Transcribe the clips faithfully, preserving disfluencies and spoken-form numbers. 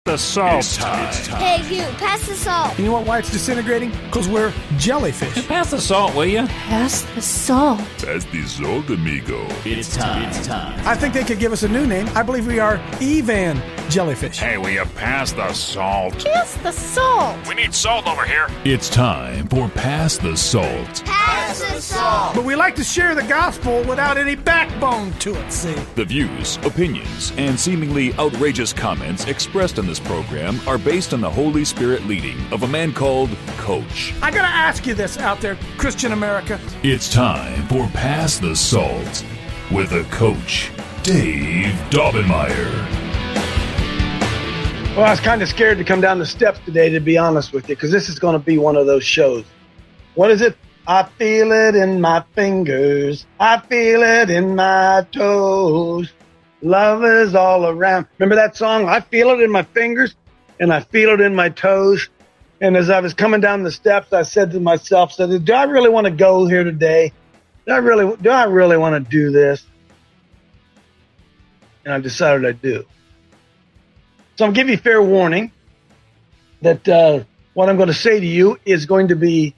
The salt. It's time. It's time. Hey, you, pass the salt. You know what, why it's disintegrating? Because we're jellyfish. Pass the salt, will you? Pass the salt. Pass the salt, amigo. It's time. It's time. I think they could give us a new name. I believe we are Evan Jellyfish. Hey, will you pass the salt? Pass the salt. We need salt over here. It's time for Pass the Salt. Pass the salt. But we like to share the gospel without any backbone to it, see? The views, opinions, and seemingly outrageous comments expressed in this program are based on the Holy Spirit leading of a man called Coach. I gotta ask you this out there, Christian America. It's time for Pass the Salt with a coach, Dave Daubenmire. Well, I was kind of scared to come down the steps today, to be honest with you, because this is going to be one of those shows. What is it? I feel it in my fingers. I feel it in my toes. Love is all around. Remember that song? I feel it in my fingers and I feel it in my toes. And as I was coming down the steps, I said to myself, said, do I really want to go here today? Do I really, do I really want to do this? And I decided I do. So I'll give you fair warning that uh, what I'm going to say to you is going to be,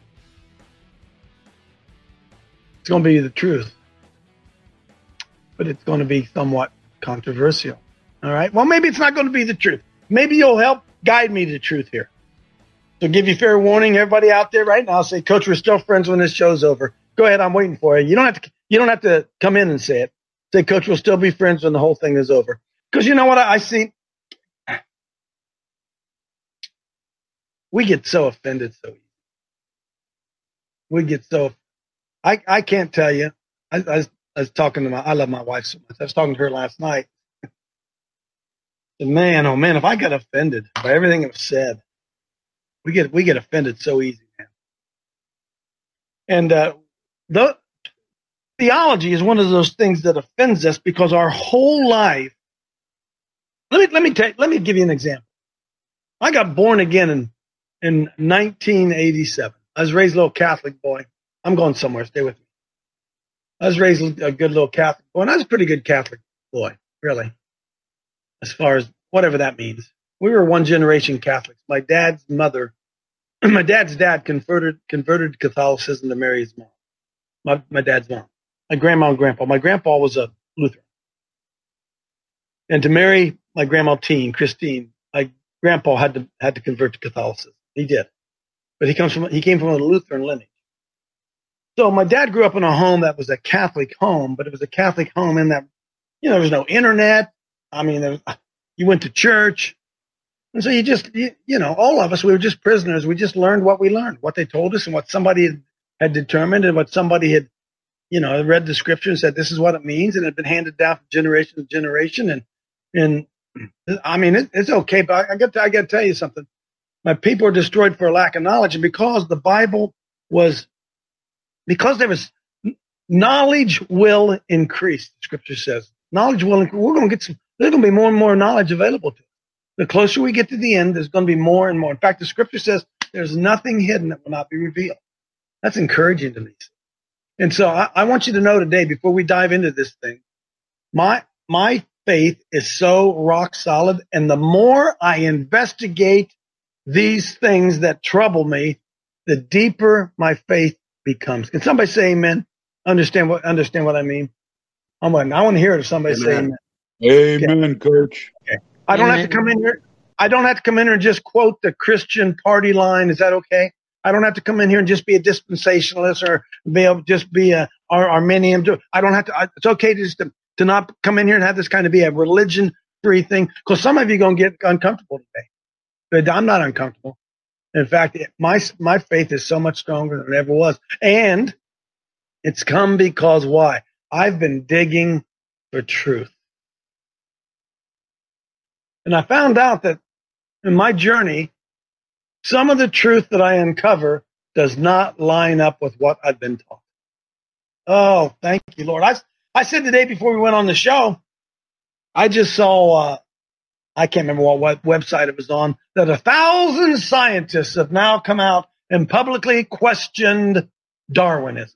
it's going to be the truth. But it's going to be somewhat controversial. All right? Well, maybe it's not going to be the truth. Maybe you'll help guide me to the truth here. So give you fair warning, everybody out there right now, say, Coach, we're still friends when this show's over. Go ahead, I'm waiting for you. You don't have to, you don't have to come in and say it. Say, Coach, we'll still be friends when the whole thing is over. Because you know what I, I see? We get so offended so easy. We get so, I, I can't tell you. I, I, was, I was talking to my, I love my wife so much. I was talking to her last night. And man, oh man, if I got offended by everything that was said, we get, we get offended so easy, man. And, uh, the theology is one of those things that offends us because our whole life, let me, let me tell, let me give you an example. I got born again in, in nineteen eighty-seven. I was raised a little Catholic boy. I'm going somewhere. Stay with me. I was raised a good little Catholic boy, and I was a pretty good Catholic boy, really, as far as whatever that means. We were one generation Catholics. My dad's mother, my dad's dad converted converted to Catholicism to marry his mom. My my dad's mom. My grandma and grandpa. My grandpa was a Lutheran. And to marry my grandma Teen, Christine, my grandpa had to had to convert to Catholicism. He did. But he comes from he came from a Lutheran lineage. So my dad grew up in a home that was a Catholic home, but it was a Catholic home in that, you know, there was no internet. I mean, there was, you went to church. And so you just, you, you know, all of us, we were just prisoners. We just learned what we learned, what they told us and what somebody had, had determined and what somebody had, you know, read the scripture and said, this is what it means. And it had been handed down from generation to generation. And, and I mean, it, it's okay, but I, I got to, I got to tell you something. My people are destroyed for a lack of knowledge. And because the Bible was, because there was knowledge will increase, the scripture says. Knowledge will increase. We're going to get some, there's going to be more and more knowledge available to us. The closer we get to the end, there's going to be more and more. In fact, the scripture says there's nothing hidden that will not be revealed. That's encouraging to me. And so I, I want you to know today, before we dive into this thing, my, my faith is so rock solid. And the more I investigate these things that trouble me, the deeper my faith becomes. Can somebody say amen? Understand what, understand what I mean? I'm waiting. I want to hear it if somebody say amen. Amen, okay. Coach. Okay. I don't have to come in here. I don't have to come in here and just quote the Christian party line. Is that okay? I don't have to come in here and just be a dispensationalist or be able to just be a Ar- Arminian. I don't have to. I, it's okay to just to, to not come in here and have this kind of be a religion-free thing, because some of you are going to get uncomfortable today. But I'm not uncomfortable. In fact, my my faith is so much stronger than it ever was, and it's come because why? I've been digging for truth. And I found out that in my journey, some of the truth that I uncover does not line up with what I've been taught. Oh, thank you, Lord. I, I said today before we went on the show, I just saw, uh, I can't remember what, what website it was on, that a thousand scientists have now come out and publicly questioned Darwinism.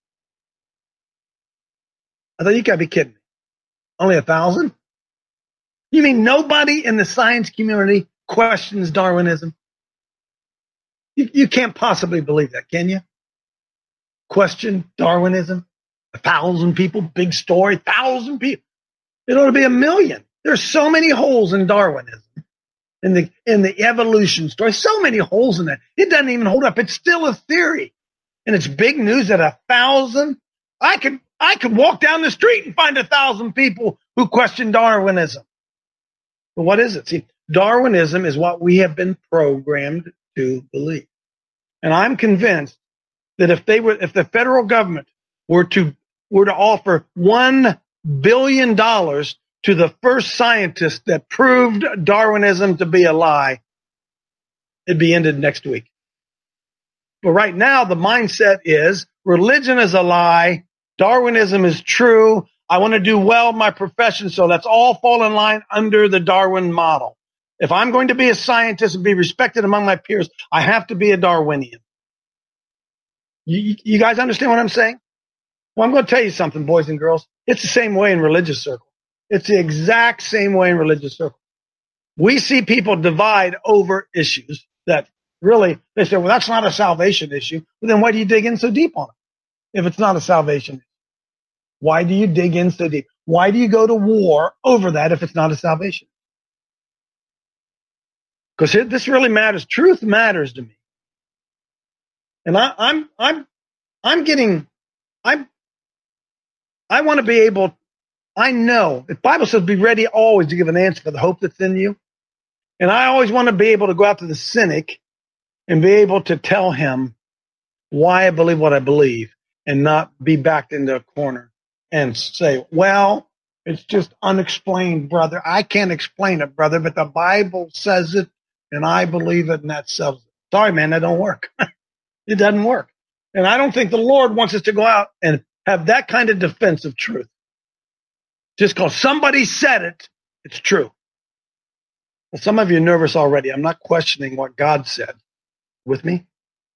I thought, you gotta be kidding me. Only a thousand? You mean nobody in the science community questions Darwinism? You, you can't possibly believe that, can you? Question Darwinism? A thousand people, big story, thousand people. It ought to be a million. There's so many holes in Darwinism, in the in the evolution story. So many holes in that. It doesn't even hold up. It's still a theory, and it's big news that a thousand. I could I could walk down the street and find a thousand people who question Darwinism. But what is it? See, Darwinism is what we have been programmed to believe, and I'm convinced that if they were, if the federal government were to were to offer one billion dollars to the first scientist that proved Darwinism to be a lie, it'd be ended next week. But right now, the mindset is religion is a lie, Darwinism is true. I want to do well in my profession, so let's all fall in line under the Darwin model. If I'm going to be a scientist and be respected among my peers, I have to be a Darwinian. You, you guys understand what I'm saying? Well, I'm going to tell you something, boys and girls. It's the same way in religious circles. It's the exact same way in religious circles. We see people divide over issues that really, they say, well, that's not a salvation issue. Well, then why do you dig in so deep on it if it's not a salvation issue? Why do you dig in so deep? Why do you go to war over that if it's not a salvation? Because this really matters. Truth matters to me. And I, I'm, I'm, I'm getting, I'm, I want to be able, I know the Bible says be ready always to give an answer for the hope that's in you. And I always want to be able to go out to the cynic and be able to tell him why I believe what I believe and not be backed into a corner and say, well, it's just unexplained, brother. I can't explain it, brother, but the Bible says it and I believe it and that sells it. Sorry, man, that don't work. It doesn't work. And I don't think the Lord wants us to go out and have that kind of defense of truth. Just because somebody said it, it's true. Well, some of you are nervous already. I'm not questioning what God said. With me?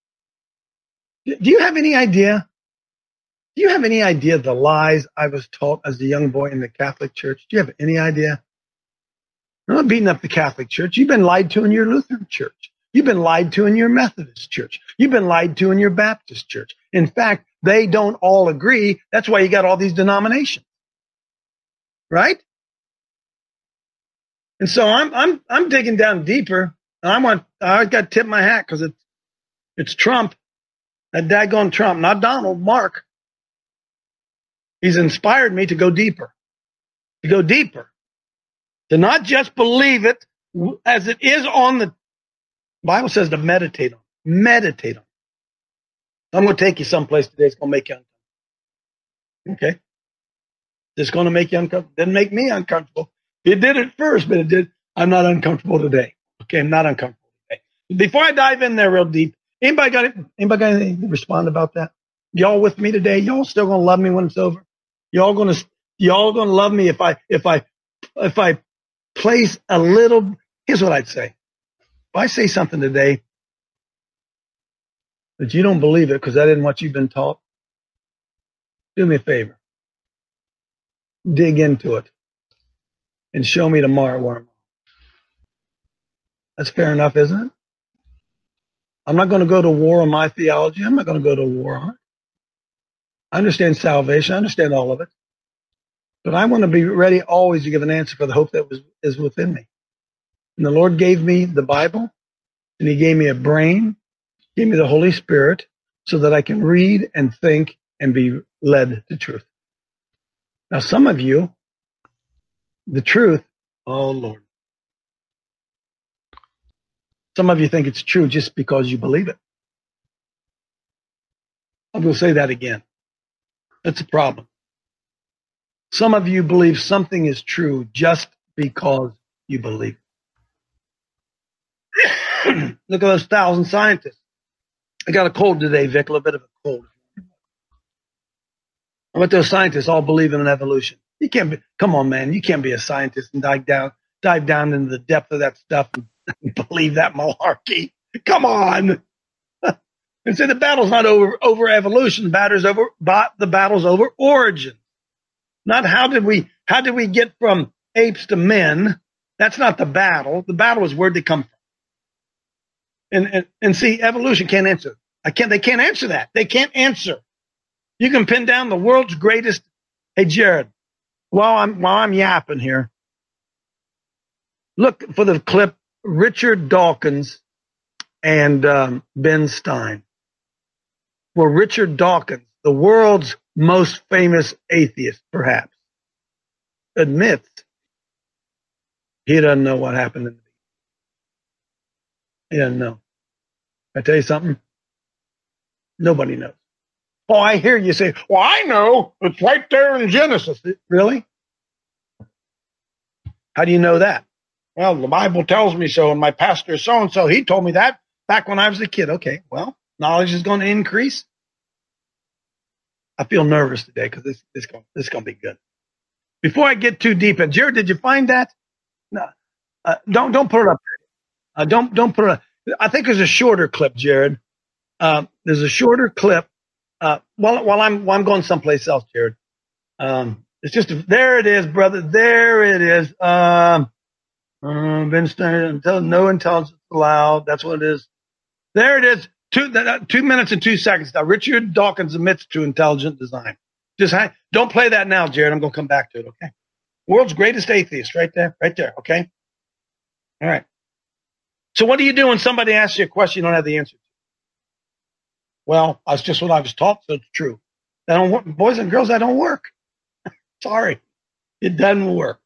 Do you have any idea? Do you have any idea of the lies I was taught as a young boy in the Catholic Church? Do you have any idea? I'm not beating up the Catholic Church. You've been lied to in your Lutheran church. You've been lied to in your Methodist church. You've been lied to in your Baptist church. In fact, they don't all agree. That's why you got all these denominations. Right? And so I'm I'm I'm digging down deeper. And I want I got to tip my hat because it's it's Trump, that daggone Trump, not Donald, Mark. He's inspired me to go deeper, to go deeper, to not just believe it as it is on the Bible says to meditate on, meditate on. I'm going to take you someplace today. It's going to make you uncomfortable. Okay. It's going to make you uncomfortable. Didn't make me uncomfortable. It did at first, but it did. I'm not uncomfortable today. Okay. I'm not uncomfortable today. Before I dive in there real deep, anybody got it? Anybody got anything to respond about that? Y'all with me today? Y'all still going to love me when it's over? Y'all going to, y'all going to love me if I, if I, if I place a little, here's what I'd say. If I say something today that you don't believe it because that isn't what you've been taught, do me a favor. Dig into it and show me tomorrow where I'm wrong. That's fair enough, isn't it? I'm not going to go to war on my theology. I'm not going to go to war on it. I understand salvation. I understand all of it. But I want to be ready always to give an answer for the hope that was, is within me. And the Lord gave me the Bible, and he gave me a brain, gave me the Holy Spirit, so that I can read and think and be led to truth. Now, some of you, the truth, oh, Lord. Some of you think it's true just because you believe it. I'm going to say that again. That's a problem. Some of you believe something is true just because you believe it. Look at those thousand scientists. I got a cold today, Vic, a little bit of a cold. I bet those scientists all believe in evolution. You can't be, come on, man, you can't be a scientist and dive down, dive down into the depth of that stuff and believe that malarkey. Come on. And say the battle's not over, over evolution. The battle's over, the battle's over origin. Not how did we, how did we get from apes to men? That's not the battle. The battle is where'd they come from. And, and, and see, evolution can't answer. I can't, they can't answer that. They can't answer. You can pin down the world's greatest. Hey, Jared, while I'm, while I'm yapping here, look for the clip, Richard Dawkins and um, Ben Stein. Well, Richard Dawkins, the world's most famous atheist, perhaps, admits he doesn't know what happened in the beginning. He doesn't know. I tell you something? Nobody knows. Oh, I hear you say, well, I know. It's right there in Genesis. Really? How do you know that? Well, the Bible tells me so, and my pastor so-and-so, he told me that back when I was a kid. Okay, well, knowledge is going to increase. I feel nervous today because this, this, this is going to be good. Before I get too deep in, Jared, did you find that? No, uh, don't don't put it up there. Uh, don't don't put it up. I think there's a shorter clip, Jared. Uh, there's a shorter clip. Uh, while while I'm while I'm going someplace else, Jared. Um, it's just a, there it is, brother. There it is. Um, uh, Ben Stein, until no intelligence allowed. That's what it is. There it is. Two uh, two minutes and two seconds. Now, Richard Dawkins admits to intelligent design. Just hang, don't play that now, Jared. I'm going to come back to it. Okay. World's greatest atheist, right there, right there. Okay. All right. So, what do you do when somebody asks you a question you don't have the answer to? Well, that's just what I was taught, so it's true. That don't work. Boys and girls, that don't work. Sorry, it doesn't work.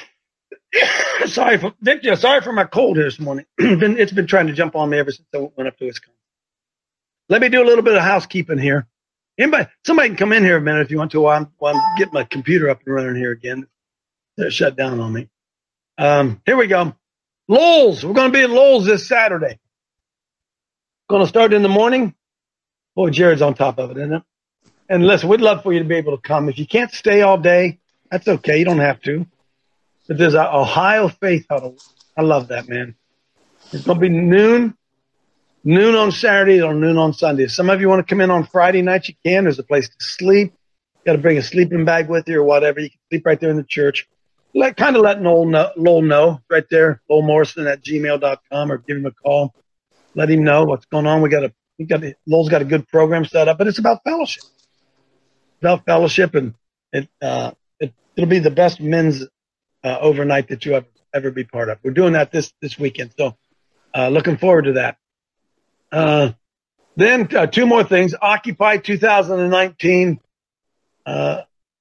sorry for Victor. Sorry for my cold here this morning. It's been trying to jump on me ever since I went up to Wisconsin. Let me do a little bit of housekeeping here. Anybody, somebody can come in here a minute if you want to while I'm, while I'm getting my computer up and running here again. They're shut down on me. Um, here we go. Lowell's. We're going to be at Lowell's this Saturday. Going to start in the morning. Boy, Jared's on top of it, isn't it? And listen, we'd love for you to be able to come. If you can't stay all day, that's okay. You don't have to. But there's an Ohio Faith Huddle. I love that, man. It's going to be noon. Noon on Saturday or noon on Sunday. If some of you want to come in on Friday night, you can. There's a place to sleep. You got to bring a sleeping bag with you or whatever. You can sleep right there in the church. Let, kind of let Lowell know, Lowell know right there, Lowell Morrison at gmail dot com, or give him a call. Let him know what's going on. We got a, we got a, Lowell's got a good program set up, but it's about fellowship. It's about fellowship, and it, uh, it, it'll be the best men's uh, overnight that you ever, ever be part of. We're doing that this, this weekend, so uh, looking forward to that. Uh, then uh, two more things. Occupy two thousand nineteen. Uh,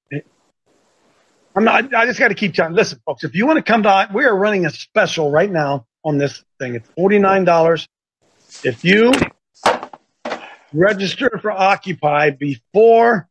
I'm not, I just got to keep telling. Listen, folks, if you want to come to, we are running a special right now on this thing. It's forty-nine dollars. If you register for Occupy before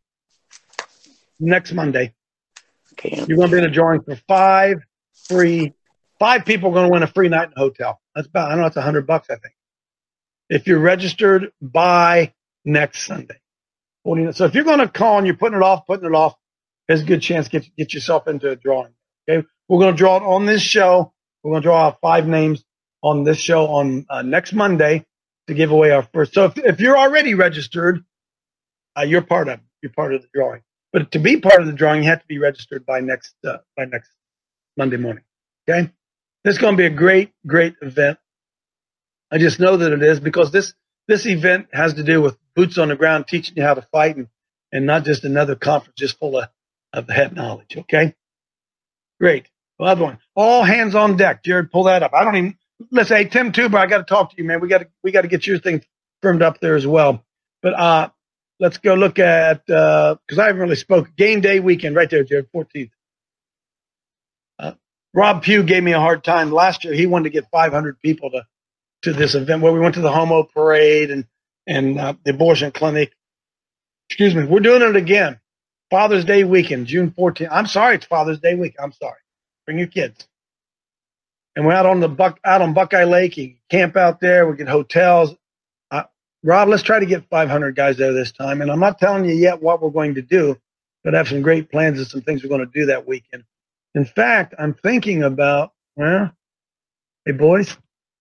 next Monday, okay, you're going to be in a drawing for five free. Five people are going to win a free night in a hotel. That's about, I don't know, it's a hundred bucks, I think. If you're registered by next Sunday. So if you're going to call and you're putting it off, putting it off, there's a good chance to get, get yourself into a drawing. Okay. We're going to draw it on this show. We're going to draw out five names on this show on uh, next Monday to give away our first. So if, if you're already registered, uh, you're part of, you're part of the drawing. But to be part of the drawing, you have to be registered by next, uh, by next Monday morning. Okay. This is going to be a great, great event. I just know that it is because this, this event has to do with boots on the ground, teaching you how to fight, and, and not just another conference just full of, of head knowledge. Okay. Great. Well, other one, all hands on deck. Jared, pull that up. I don't even, let's say, Tim Tuber, I got to talk to you, man. We got to, we got to get your thing firmed up there as well. But, uh, let's go look at, uh, cause I haven't really spoke game day weekend right there, Jared, fourteenth. Uh, Rob Pugh gave me a hard time last year. He wanted to get five hundred people to, to this event where we went to the homo parade and, and uh, the abortion clinic. Excuse me. We're doing it again. Father's Day weekend, June fourteenth. I'm sorry. It's Father's Day week. I'm sorry. Bring your kids. And we're out on the Buck, out on Buckeye Lake. You camp out there. We get hotels. Uh, Rob, let's try to get five hundred guys there this time. And I'm not telling you yet what we're going to do, but I have some great plans and some things we're going to do that weekend. In fact, I'm thinking about, well, hey boys,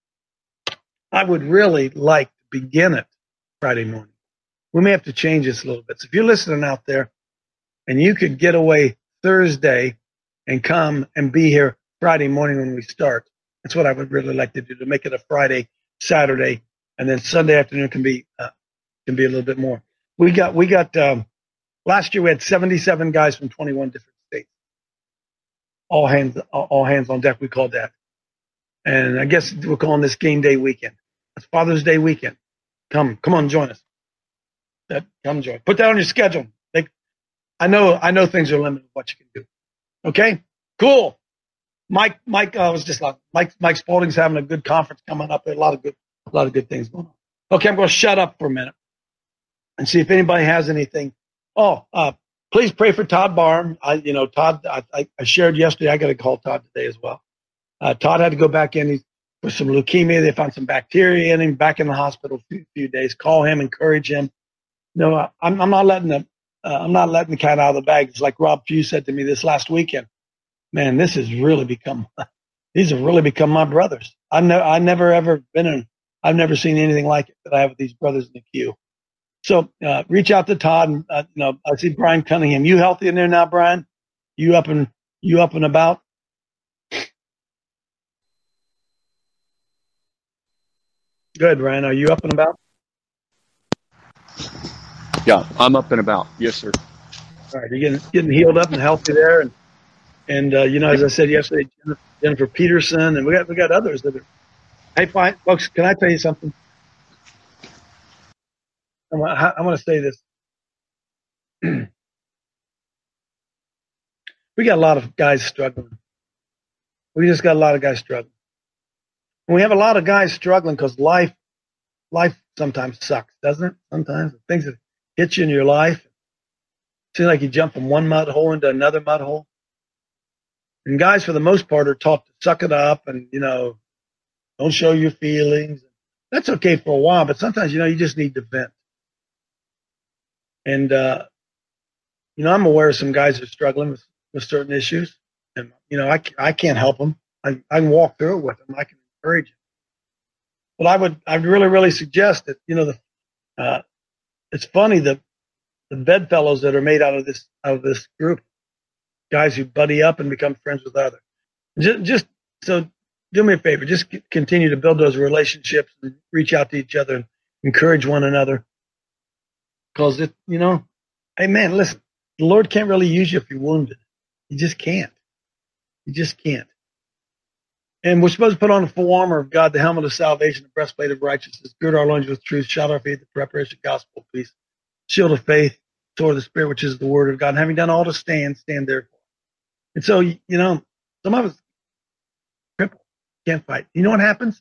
I would really like to begin it Friday morning. We may have to change this a little bit. So if you're listening out there and you could get away Thursday and come and be here Friday morning when we start. That's what I would really like to do, to make it a Friday, Saturday, and then Sunday afternoon can be uh, can be a little bit more. We got we got um, last year we had seventy-seven guys from twenty-one different states. All hands all hands on deck, we called that. And I guess we're calling this game day weekend. It's Father's Day weekend. Come, come on, join us. That, come join. Put that on your schedule. They, I know, I know things are limited what you can do. Okay, cool. Mike, Mike uh, was just like Mike. Mike Spalding's having a good conference coming up. There are a lot of good, a lot of good things going on. Okay, I'm going to shut up for a minute and see if anybody has anything. Oh, uh, please pray for Todd Barham. I, you know, Todd. I, I shared yesterday. I got to call Todd today as well. Uh, Todd had to go back in he's, with some leukemia. They found some bacteria in him. Back in the hospital a few, few days. Call him, encourage him. No, I, I'm, I'm not letting the uh, I'm not letting the cat out of the bag. It's like Rob Pugh said to me this last weekend. Man, this has really become. These have really become my brothers. I know I never ever been in. I've never seen anything like it that I have with these brothers in the queue. So uh, reach out to Todd. And, uh, you know, I see Brian Cunningham. You healthy in there now, Brian? You up and you up and about? Good, Ryan. Are you up and about? Yeah, I'm up and about. Yes, sir. All right, you're getting getting healed up and healthy there, and and uh, you know, as I said yesterday, Jennifer, Jennifer Peterson, and we got we got others that are. Hey, fine, folks. Can I tell you something? I'm gonna, I'm gonna say this. We got a lot of guys struggling. We just got a lot of guys struggling. And we have a lot of guys struggling because life, life sometimes sucks, doesn't it? Sometimes the things that hit you in your life, it seems like you jump from one mud hole into another mud hole. And guys, for the most part, are taught to suck it up and, you know, don't show your feelings. That's okay for a while, but sometimes, you know, you just need to vent. And, uh, you know, I'm aware of some guys that are struggling with, with certain issues. And, you know, I, I can't help them. I, I can walk through it with them. I can encourage them. But I would, I would really, really suggest that, you know, the, uh, it's funny that the bedfellows that are made out of this, out of this group, guys who buddy up and become friends with others. Just, just so do me a favor, just c- continue to build those relationships and reach out to each other and encourage one another. Cause it, you know, hey man, listen, the Lord can't really use you if you're wounded. You just can't. You just can't. And we're supposed to put on the full armor of God, the helmet of salvation, the breastplate of righteousness, gird our loins with truth, shout our faith, the preparation of gospel of peace, shield of faith, sword of the Spirit, which is the word of God. And having done all to stand, stand therefore. And so, you know, some of us crippled, can't fight. You know what happens?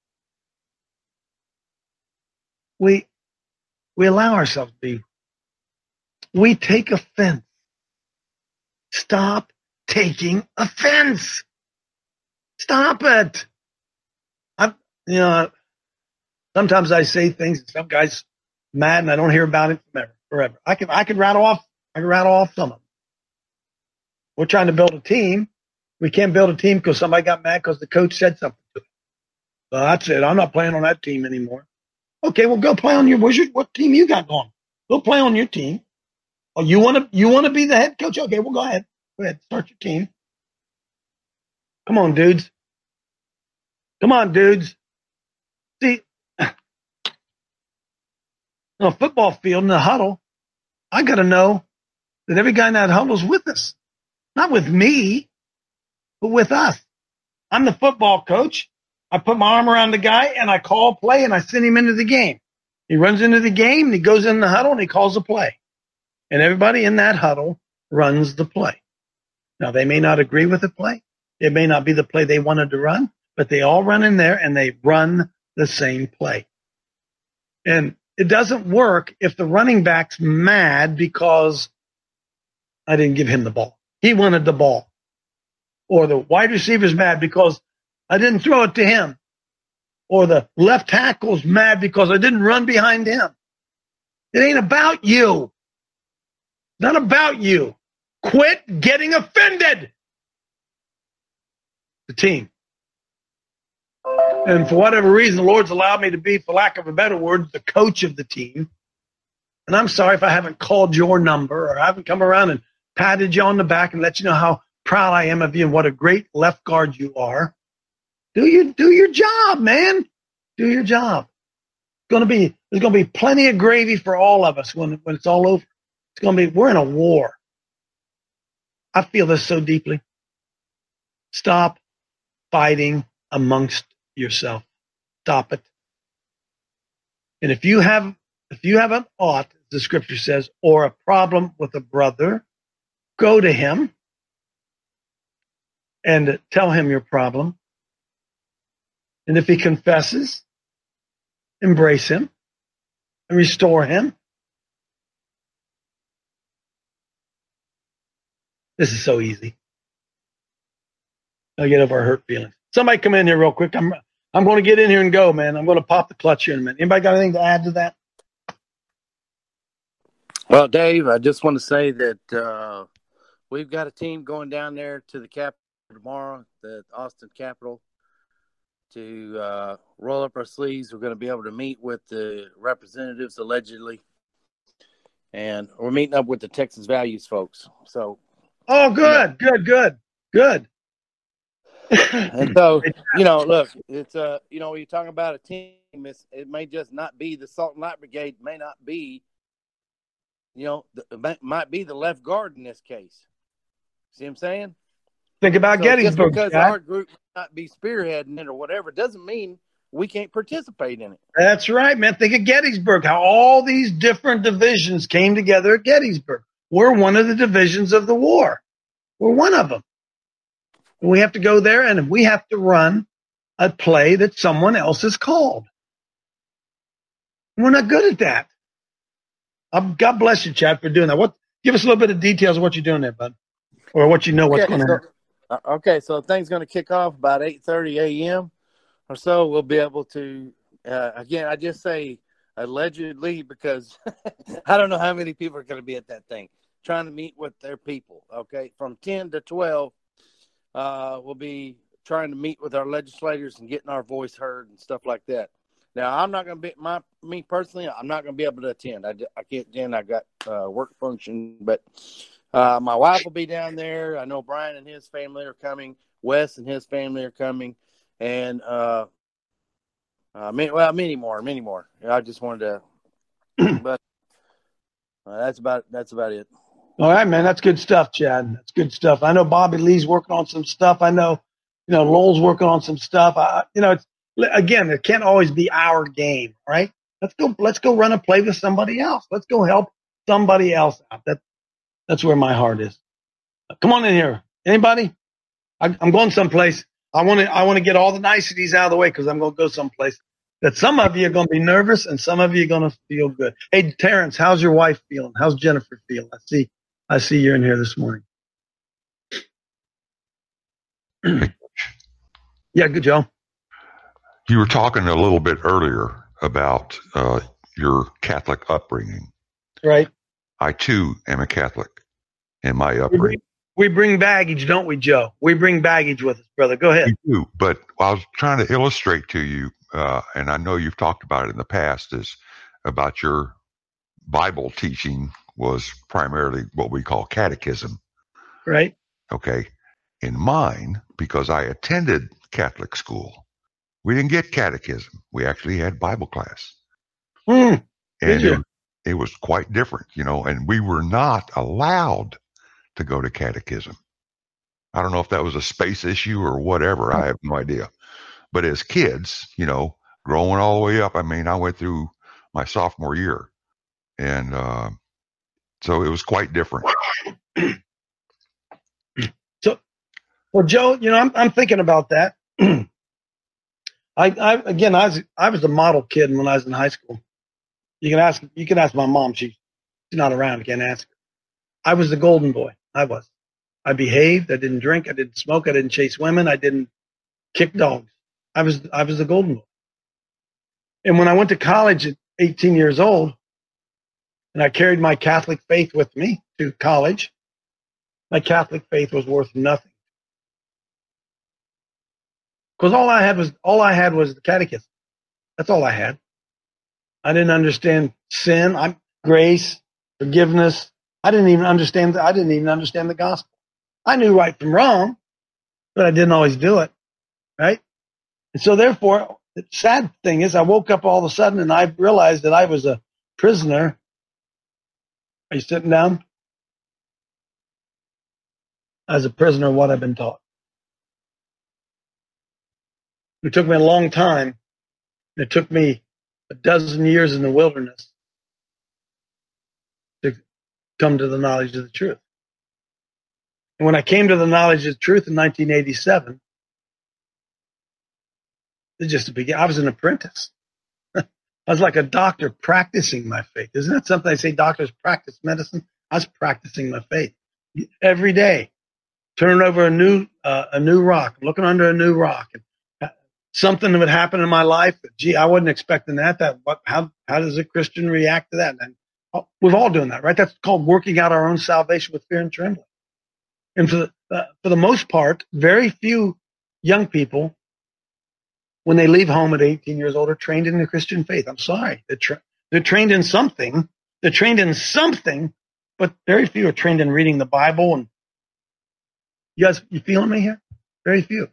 We we allow ourselves to be. We take offense. Stop taking offense. Stop it. I'm, you know, sometimes I say things and some guy's mad and I don't hear about it forever. Forever. I can, I can rattle off, I can rattle off some of them. We're trying to build a team. We can't build a team because somebody got mad because the coach said something to it. So that's it. I'm not playing on that team anymore. Okay, well, go play on your, what's your, what team you got going? Go play on your team. Oh, you want to, you want to be the head coach? Okay, well, go ahead. Go ahead. Start your team. Come on, dudes. Come on, dudes. See, on a football field in the huddle, I got to know that every guy in that huddle is with us. Not with me, but with us. I'm the football coach. I put my arm around the guy and I call a play and I send him into the game. He runs into the game and he goes in the huddle and he calls a play. And everybody in that huddle runs the play. Now, they may not agree with the play. It may not be the play they wanted to run, but they all run in there and they run the same play. And it doesn't work if the running back's mad because I didn't give him the ball. He wanted the ball. Or the wide receiver's mad because I didn't throw it to him. Or the left tackle's mad because I didn't run behind him. It ain't about you. It's not about you. Quit getting offended. The team. And for whatever reason, the Lord's allowed me to be, for lack of a better word, the coach of the team. And I'm sorry if I haven't called your number or I haven't come around and patted you on the back and let you know how proud proud I am of you and what a great left guard you are. Do you do your job, man? Do your job. It's gonna be there's gonna be plenty of gravy for all of us when when it's all over. It's gonna be we're in a war. I feel this so deeply. Stop fighting amongst yourself. Stop it. And if you have if you have an ought, as the scripture says, or a problem with a brother, go to him and tell him your problem. And if he confesses, embrace him and restore him. This is so easy. I'll get over our hurt feelings. Somebody come in here real quick. I'm I'm going to get in here and go, man. I'm going to pop the clutch here in a minute. Anybody got anything to add to that? Well, Dave, I just want to say that uh, we've got a team going down there to the Capitol tomorrow, the Austin Capitol, to uh, roll up our sleeves. We're going to be able to meet with the representatives, allegedly, and we're meeting up with the Texas Values folks. So, oh, good, yeah. good, good, good. And so, you know, look, it's uh, you know, when you're talking about a team, it's, it may just not be the Salt and Light Brigade, may not be, you know, the, it might be the left guard in this case. See what I'm saying? Think about so Gettysburg. Just because Jack. Our group might not be spearheading it or whatever doesn't mean we can't participate in it. That's right, man. Think of Gettysburg, how all these different divisions came together at Gettysburg. We're one of the divisions of the war. We're one of them. We have to go there and we have to run a play that someone else has called. We're not good at that. Um, God bless you, Chad, for doing that. What? Give us a little bit of details of what you're doing there, bud, or what you know what's okay, going so, on. Uh, okay, so the thing's going to kick off about eight thirty a.m. or so. We'll be able to, uh, again, I just say allegedly because I don't know how many people are going to be at that thing, trying to meet with their people, okay? From ten to twelve, uh, we'll be trying to meet with our legislators and getting our voice heard and stuff like that. Now, I'm not going to be, my me personally, I'm not going to be able to attend. I, I can't attend. I got uh, work function, but uh, my wife will be down there. I know Brian and his family are coming. Wes and his family are coming. And, uh, uh, many, well, many more, many more. I just wanted to, but uh, that's about, that's about it. All right, man. That's good stuff, Chad. That's good stuff. I know Bobby Lee's working on some stuff. I know, you know, Lowell's working on some stuff. I, you know, it's, again, it can't always be our game, right? Let's go. Let's go run a play with somebody else. Let's go help somebody else out. That that's where my heart is. Come on in here. Anybody? I, I'm going someplace. I want to. I want to get all the niceties out of the way because I'm going to go someplace that some of you are going to be nervous and some of you are going to feel good. Hey, Terrence, how's your wife feeling? How's Jennifer feeling? I see. I see you're in here this morning. Yeah, good, Joe. You were talking a little bit earlier about uh, your Catholic upbringing. Right. I, too, am a Catholic in my upbringing. We bring baggage, don't we, Joe? We bring baggage with us, brother. Go ahead. We do, but I was trying to illustrate to you, uh, and I know you've talked about it in the past, is about your Bible teaching was primarily what we call catechism. Right. Okay. In mine, because I attended Catholic school, we didn't get catechism. We actually had Bible class. Mm, and it, it was quite different, you know, and we were not allowed to go to catechism. I don't know if that was a space issue or whatever. I have no idea. But as kids, you know, growing all the way up, I mean, I went through my sophomore year. And uh, so it was quite different. So, well, Joe, you know, I'm I'm thinking about that. I, I again, I was I was a model kid when I was in high school. You can ask you can ask my mom. She, she's not around. You can't ask her. I was the golden boy. I was. I behaved. I didn't drink. I didn't smoke. I didn't chase women. I didn't kick dogs. I was I was the golden boy. And when I went to college at eighteen years old, and I carried my Catholic faith with me to college, my Catholic faith was worth nothing. Because all I had was all I had was the catechism. That's all I had. I didn't understand sin, I'm grace, forgiveness. I didn't even understand. I didn't even understand the gospel. I knew right from wrong, but I didn't always do it, right? And so therefore, the sad thing is I woke up all of a sudden and I realized that I was a prisoner. Are you sitting down? As a prisoner of what I've been taught. It took me a long time. It took me a dozen years in the wilderness to come to the knowledge of the truth. And when I came to the knowledge of the truth in nineteen eighty-seven, it just began. I was an apprentice. I was like a doctor practicing my faith. Isn't that something? They say doctors practice medicine. I was practicing my faith every day, turning over a new uh, a new rock, looking under a new rock, and something would happen in my life. Gee, I wasn't expecting that. That what? How how does a Christian react to that? And oh, we've all doing that, right? That's called working out our own salvation with fear and trembling. And for the, uh, for the most part, very few young people, when they leave home at eighteen years old, are trained in the Christian faith. I'm sorry. They're, tra- they're trained in something. They're trained in something, but very few are trained in reading the Bible. And you guys, you feeling me here? Very few.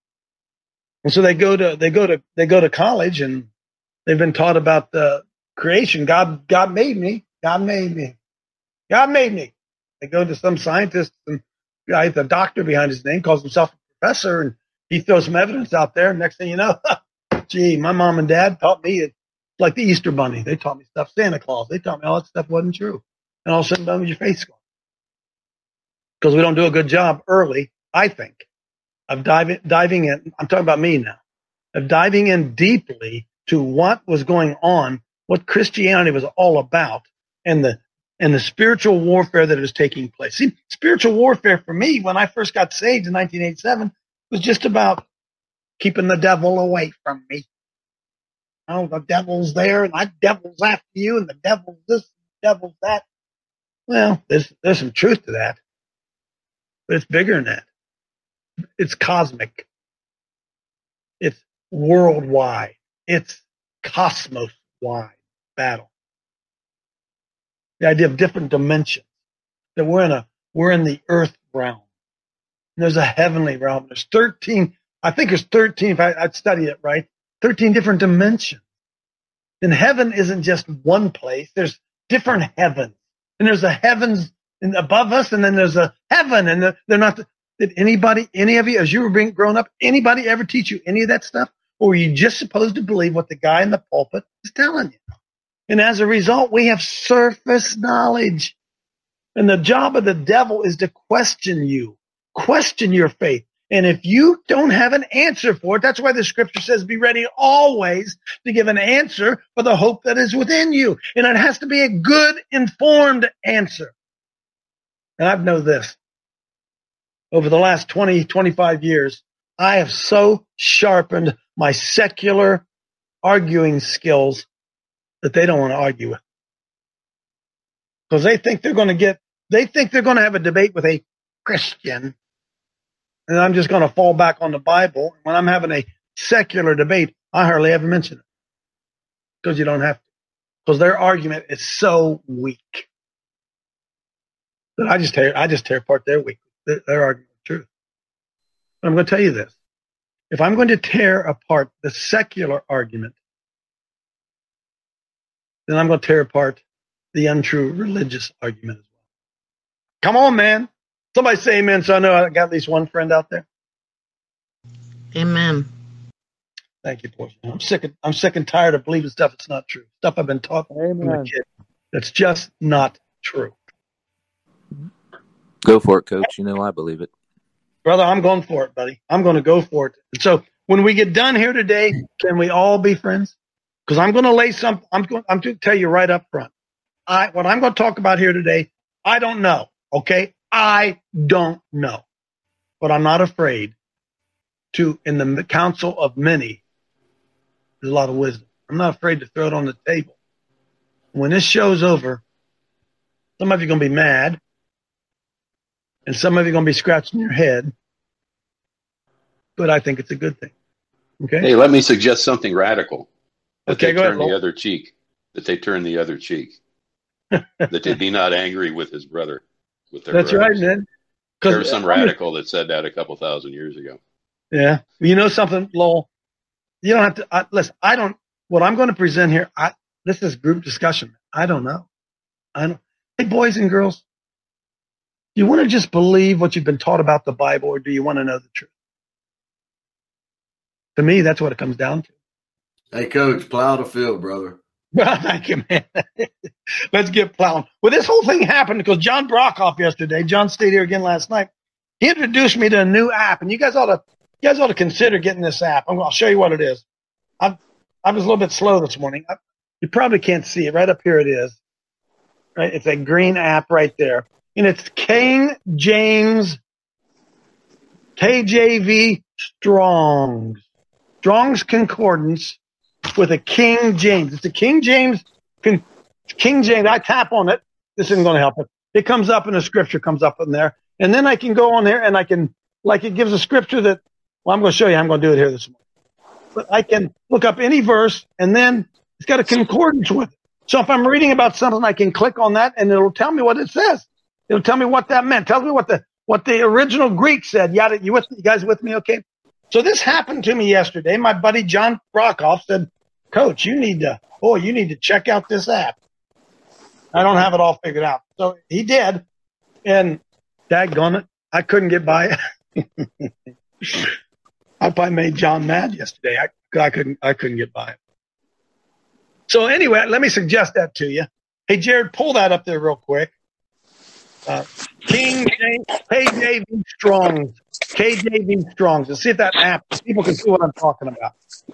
And so they go to, they go to, they go to college and they've been taught about the creation. God, God made me. God made me. God made me. They go to some scientist and guy, the doctor behind his name, calls himself a professor, and he throws some evidence out there. Next thing you know, gee, my mom and dad taught me it's like the Easter Bunny. They taught me stuff. Santa Claus. They taught me all that stuff wasn't true. And all of a sudden, done with your face gone. Because we don't do a good job early, I think, of diving diving in. I'm talking about me now. Of diving in deeply to what was going on, what Christianity was all about, and the and the spiritual warfare that is taking place. See, spiritual warfare for me, when I first got saved in nineteen eighty-seven, was just about keeping the devil away from me. Oh, the devil's there, and the devil's after you, and the devil's this, the devil's that. Well, there's there's some truth to that, but it's bigger than that. It's cosmic. It's worldwide. It's cosmos-wide battle. The idea of different dimensions. That we're in a we're in the earth realm. And there's a heavenly realm. There's thirteen, I think there's thirteen, if I, I'd study it right, thirteen different dimensions. And heaven isn't just one place. There's different heavens. And there's a heavens in, above us, and then there's a heaven. And they're, they're not, the, did anybody, any of you, as you were being grown up, anybody ever teach you any of that stuff? Or were you just supposed to believe what the guy in the pulpit is telling you? And as a result, we have surface knowledge. And the job of the devil is to question you, question your faith. And if you don't have an answer for it, that's why the scripture says, be ready always to give an answer for the hope that is within you. And it has to be a good, informed answer. And I know this. Over the last twenty, twenty-five years, I have so sharpened my secular arguing skills that they don't want to argue with. Because they think they're going to get, they think they're going to have a debate with a Christian. And I'm just going to fall back on the Bible. When I'm having a secular debate, I hardly ever mention it. Because you don't have to. Because their argument is so weak. That I just tear, I just tear apart their weak, their, their argument of truth. But I'm going to tell you this. If I'm going to tear apart the secular argument, then I'm going to tear apart the untrue religious argument as well. Come on, man. Somebody say amen, so I know I got at least one friend out there. Amen. Thank you, Portia. I'm sick of, I'm sick and tired of believing stuff that's not true. Stuff I've been taught Amen. from a kid that's just not true. Go for it, Coach. You know I believe it. Brother, I'm going for it, buddy. I'm going to go for it. And so when we get done here today, can we all be friends? Because I'm going to lay some, I'm going, I'm going to tell you right up front. I, what I'm going to talk about here today, I don't know. Okay. I don't know, but I'm not afraid to, in the counsel of many, there's a lot of wisdom. I'm not afraid to throw it on the table. When this show's over, some of you are going to be mad, and some of you are going to be scratching your head, but I think it's a good thing. Okay. Hey, let me suggest something radical. That Okay, they go turn ahead, the other cheek. That they turn the other cheek. That they be not angry with his brother. With their That's brothers. right, man. There was some radical that said that a couple thousand years ago. Yeah. You know something, Lowell? You don't have to, I, listen, I don't, what I'm going to present here, I, this is group discussion. I don't know. I don't, hey, boys and girls, do you want to just believe what you've been taught about the Bible, or do you want to know the truth? To me, that's what it comes down to. Hey, Coach, plow the field, brother. Well, thank you, man. Let's get plowing. Well, this whole thing happened because John Brockhoff yesterday, John stayed here again last night. He introduced me to a new app, and you guys ought to, you guys ought to consider getting this app. I'm, I'll show you what it is. I, I was a little bit slow this morning. I, you probably can't see it. Right up here it is. Right, it's a green app right there, and it's King James, K J V Strong's, Strong's Concordance with a King James. It's a King James, King James. I tap on it. This isn't going to help it. It comes up, and a scripture comes up in there. And then I can go on there, and I can, like it gives a scripture that, well, I'm going to show you. I'm going to do it here this morning. But I can look up any verse, and then it's got a concordance with it. So if I'm reading about something, I can click on that, and it'll tell me what it says. It'll tell me what that meant. Tells me what the what the original Greek said. Yada, you with you guys with me? Okay. So this happened to me yesterday. My buddy John Brockhoff said, "Coach, you need to, boy, you need to check out this app." I don't have it all figured out. So he did, and daggone it, I couldn't get by it. I probably made John mad yesterday. I, I couldn't, I couldn't get by it. So anyway, let me suggest that to you. Hey, Jared, pull that up there real quick. Uh, King James, K J V Strong's, K J V Strong's. Let's see if that app, people can see what I'm talking about.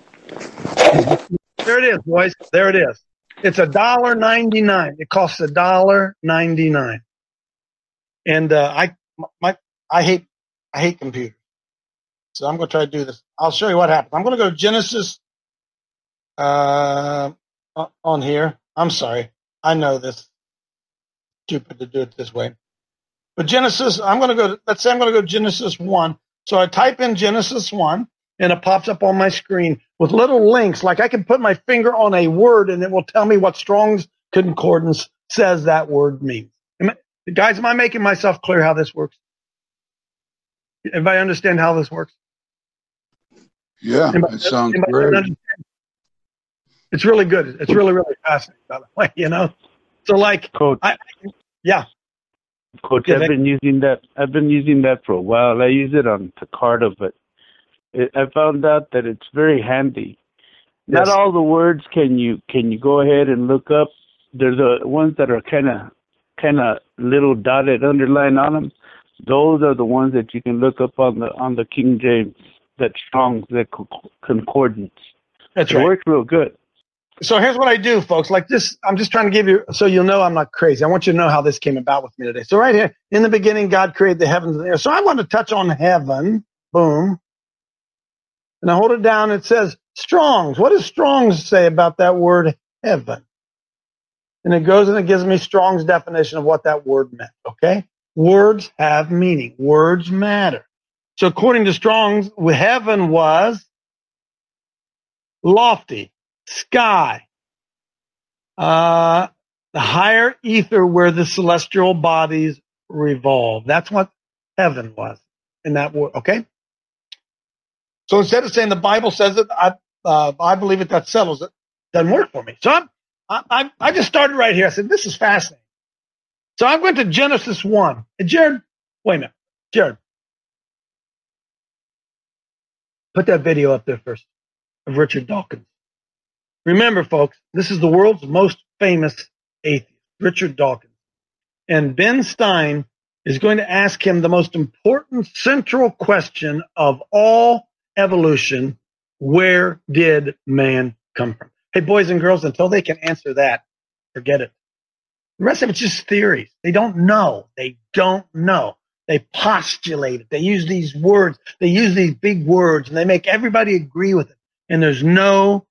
There it is, boys. There it is. It's a dollar ninety-nine. It costs a dollar ninety-nine. And uh, I, my, I hate, I hate computers. So I'm going to try to do this. I'll show you what happens. I'm going to go to Genesis uh, on here. I'm sorry. I know this. Stupid to do it this way. But Genesis, I'm going to go, to, let's say I'm going to go to Genesis one. So I type in Genesis one, and it pops up on my screen with little links. Like I can put my finger on a word, and it will tell me what Strong's Concordance says that word means. Am I, guys, am I making myself clear how this works? Everybody understand how this works? Yeah, anybody, it sounds great. Understand? It's really good. It's really, really fascinating, by the way, you know? So like, Coach, I, yeah. Coach, yeah, I've they, been using that. I've been using that for a while. I use it on Tacarda, but it, I found out that it's very handy. Yes. Not all the words can you can you go ahead and look up. There's the ones that are kind of kind of little dotted underline on them. Those are the ones that you can look up on the on the King James, that Strong's, that concordance. That's it right. works real good. So here's what I do, folks. Like this, I'm just trying to give you, so you'll know I'm not crazy. I want you to know how this came about with me today. So right here, in the beginning, God created the heavens and the earth. So I want to touch on heaven. Boom. And I hold it down. It says Strong's. What does Strong's say about that word heaven? And it goes and it gives me Strong's definition of what that word meant. Okay. Words have meaning. Words matter. So according to Strong's, heaven was lofty, sky, uh, the higher ether where the celestial bodies revolve. That's what heaven was in that word. Okay. So instead of saying the Bible says it, I, uh, I believe it, that settles it. Doesn't work for me. So I'm, I, I just started right here. I said, this is fascinating. So I went to Genesis one. And Jared, wait a minute. Jared, put that video up there first of Richard Dawkins. Remember, folks, this is the world's most famous atheist, Richard Dawkins. And Ben Stein is going to ask him the most important central question of all evolution: where did man come from? Hey, boys and girls, until they can answer that, forget it. The rest of it's just theories. They don't know. They don't know. They postulate it. They use these words. They use these big words, and they make everybody agree with it. And there's no,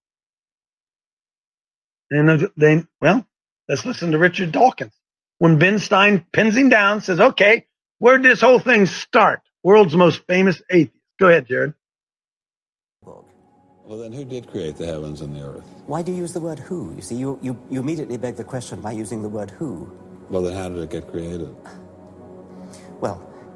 and they, well, let's listen to Richard Dawkins. When Ben Stein pins him down, says, okay, where did this whole thing start? World's most famous atheist. Go ahead, Jared. Well, then who did create the heavens and the earth? Why do you use the word who? You see, you, you, you immediately beg the question by using the word who. Well, then how did it get created? Well,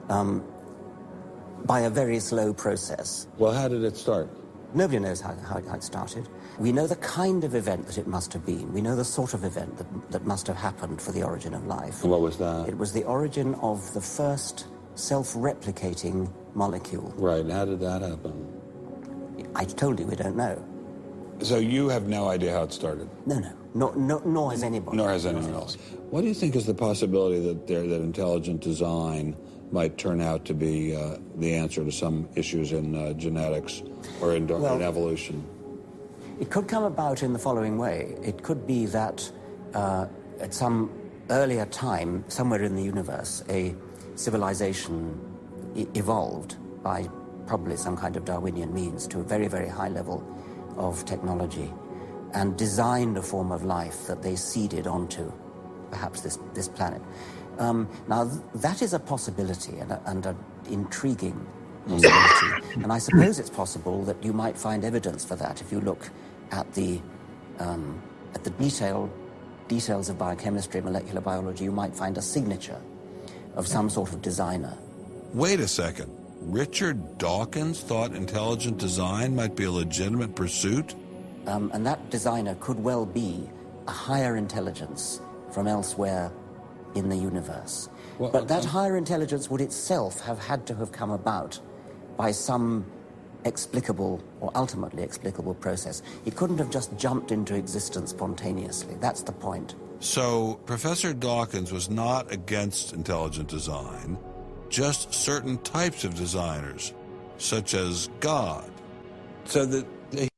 um, by a very slow process. Well, how did it start? Nobody knows how, how it started. We know the kind of event that it must have been. We know the sort of event that, that must have happened for the origin of life. And what was that? It was the origin of the first self-replicating molecule. Right, and how did that happen? I told you we don't know. So you have no idea how it started? No, no, no, no nor has anybody. Nor has anyone else. What do you think is the possibility that there, that intelligent design might turn out to be uh, the answer to some issues in uh, genetics or in, well, in evolution? It could come about in the following way. It could be that uh, at some earlier time, somewhere in the universe, a civilization e evolved by probably some kind of Darwinian means to a very, very high level of technology and designed a form of life that they seeded onto perhaps this, this planet. Um, now, th that is a possibility and, a, and an intriguing possibility. And I suppose it's possible that you might find evidence for that if you look at the, um, at the detail, details of biochemistry, molecular biology. You might find a signature of some sort of designer. Wait a second. Richard Dawkins thought intelligent design might be a legitimate pursuit? Um, and that designer could well be a higher intelligence from elsewhere in the universe. Well, but that higher intelligence would itself have had to have come about by some explicable or ultimately explicable process. It couldn't have just jumped into existence spontaneously. That's the point. So Professor Dawkins was not against intelligent design, just certain types of designers, such as God. So that they...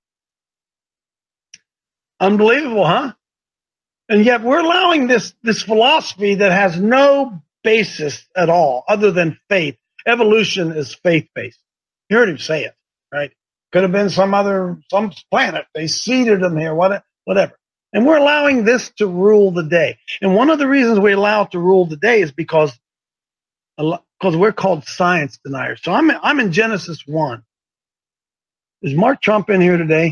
Unbelievable, huh? And yet we're allowing this, this philosophy that has no basis at all other than faith. Evolution is faith-based. You heard him say it, right? Could have been some other, some planet. They seeded them here, whatever. And we're allowing this to rule the day. And one of the reasons we allow it to rule the day is because, because we're called science deniers. So I'm, I'm in Genesis one. Is Mark Trump in here today?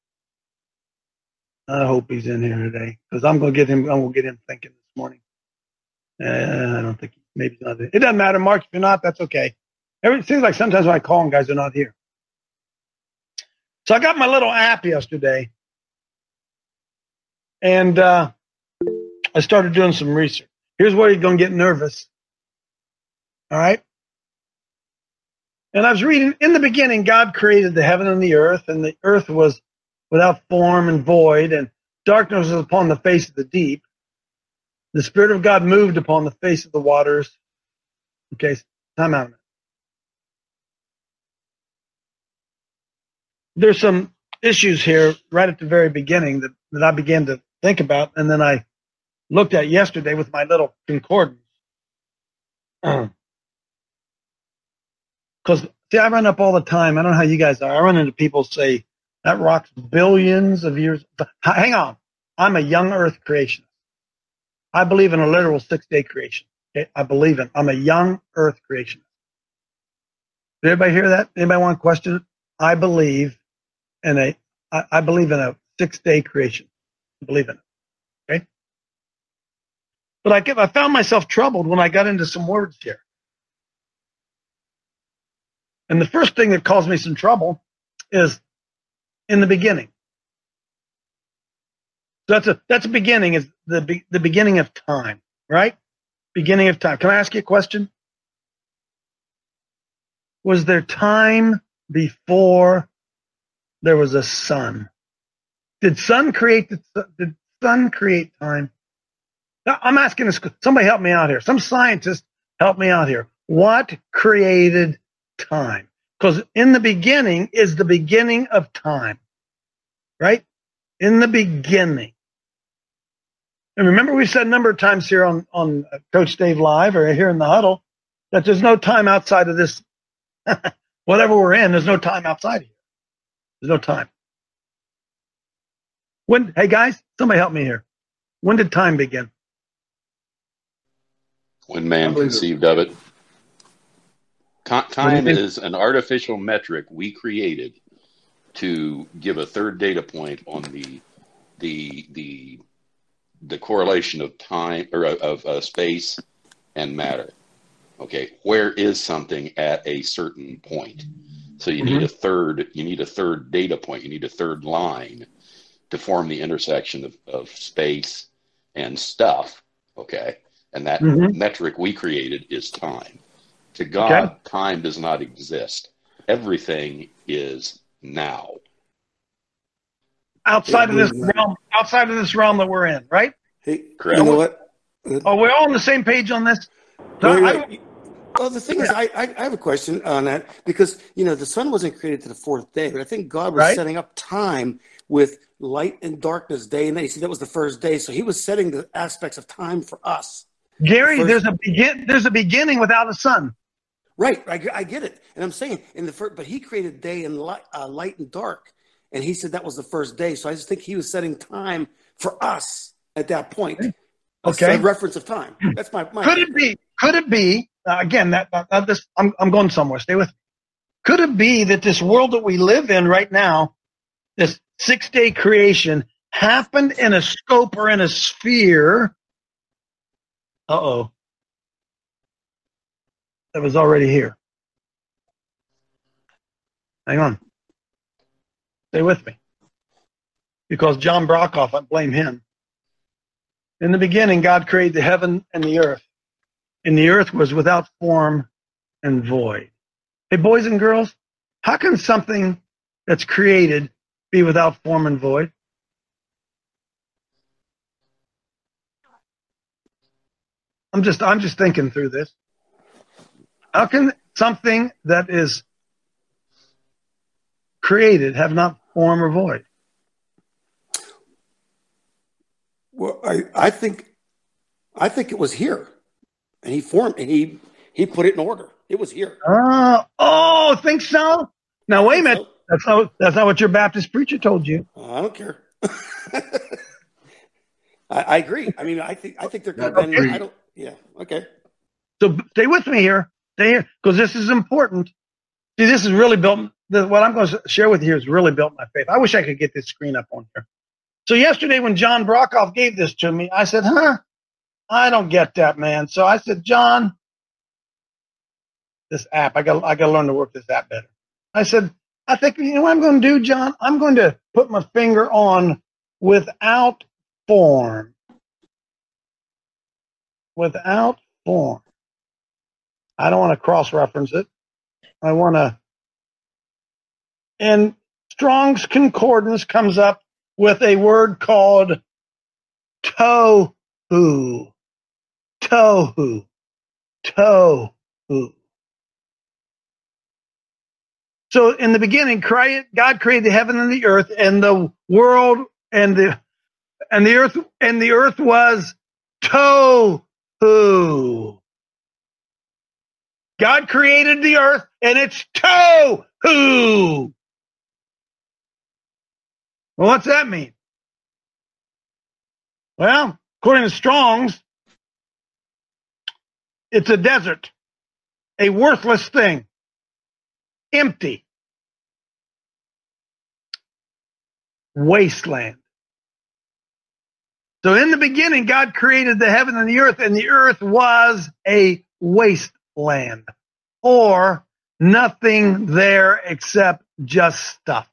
I hope he's in here today because I'm going to get him. I'm going to get him thinking this morning. Uh, I don't think maybe he's not. It doesn't matter, Mark. If you're not, that's okay. Every, it seems like sometimes when I call them, guys are not here. So I got my little app yesterday, and uh, I started doing some research. Here's where you're going to get nervous. All right. And I was reading, in the beginning, God created the heaven and the earth, and the earth was without form and void, and darkness was upon the face of the deep. The Spirit of God moved upon the face of the waters. Okay, time out a minute. There's some issues here right at the very beginning that, that I began to think about, and then I looked at yesterday with my little concordance. Because, um, see, I run up all the time. I don't know how you guys are. I run into people say, that rock's billions of years. Hang on. I'm a young earth creationist. I believe in a literal six-day creation. Okay? I believe in. I'm a young earth creationist. Did everybody hear that? Anybody want to question it? I believe in a, I, I believe in a six-day creation. I believe in it. Okay? But I, get, I found myself troubled when I got into some words here. And the first thing that caused me some trouble is in the beginning. So that's a that's a beginning, is the be, the beginning of time, right? Beginning of time. Can I ask you a question? Was there time before there was a sun? Did sun create the did sun create time? Now, I'm asking this. Somebody help me out here. Some scientist help me out here. What created time? Because in the beginning is the beginning of time, right? In the beginning. And remember, we said a number of times here on, on Coach Dave Live or here in the huddle that there's no time outside of this, whatever we're in, there's no time outside of here. There's no time. When, hey guys, somebody help me here. When did time begin? When man conceived of it. Time is an artificial metric we created to give a third data point on the the the the correlation of time or of uh, space and matter. Okay, where is something at a certain point? So you Mm-hmm. need a third. You need a third data point. You need a third line to form the intersection of, of space and stuff. Okay, and that Mhm. metric we created is time. To God, Okay. time does not exist. Everything is now. Outside of It this is not. realm, outside of this realm that we're in, right? Hey, Correct. you know what? Are we all on the same page on this? So Wait, I- wait. Well, the thing is, I, I I have a question on that because you know the sun wasn't created to the fourth day, but I think God was Right. setting up time with light and darkness, day and night. You see, that was the first day, so He was setting the aspects of time for us. Gary, The first- there's a begin. There's a beginning without a sun. Right, I, I get it, and I'm saying in the first, but He created day and light, uh, light and dark, and He said that was the first day. So I just think He was setting time for us at that point. Okay. A reference of time. That's my. my Could it be? Could it be? Uh, again, that, that, that this. I'm I'm going somewhere. Stay with me. Could it be that this world that we live in right now, this six day creation, happened in a scope or in a sphere? Uh oh. That was already here. Hang on. Stay with me. Because John Brockhoff, I blame him. In the beginning, God created the heaven and the earth, and the earth was without form and void. Hey, boys and girls, how can something that's created be without form and void? I'm just, I'm just thinking through this. How can something that is created have not form or void? Well, I, I think, I think it was here, and he formed, and he he put it in order. It was here. Oh, oh, think so? Now wait a minute. That's not that's not what your Baptist preacher told you. I don't care. I, I agree. I mean, I think I think there could have Not been. agree. I don't. Yeah. Okay. So stay with me here. Stay here because this is important. See, this is really built. The, what I'm going to share with you here is really built my faith. I wish I could get this screen up on here. So yesterday when John Brockhoff gave this to me, I said, huh, I don't get that, man. So I said, John, this app, I got I got to learn to work this app better. I said, I think, you know what I'm going to do, John? I'm going to put my finger on without form. Without form. I don't want to cross-reference it. I want to, and Strong's Concordance comes up with a word called tohu. Tohu. Tohu. So in the beginning, God created the heaven and the earth, and the world and the and the earth and the earth was tohu. God created the earth, and it's tohu. Well, what's that mean? Well, according to Strong's, it's a desert, a worthless thing, empty, wasteland. So in the beginning, God created the heaven and the earth, and the earth was a wasteland, or nothing there except just stuff.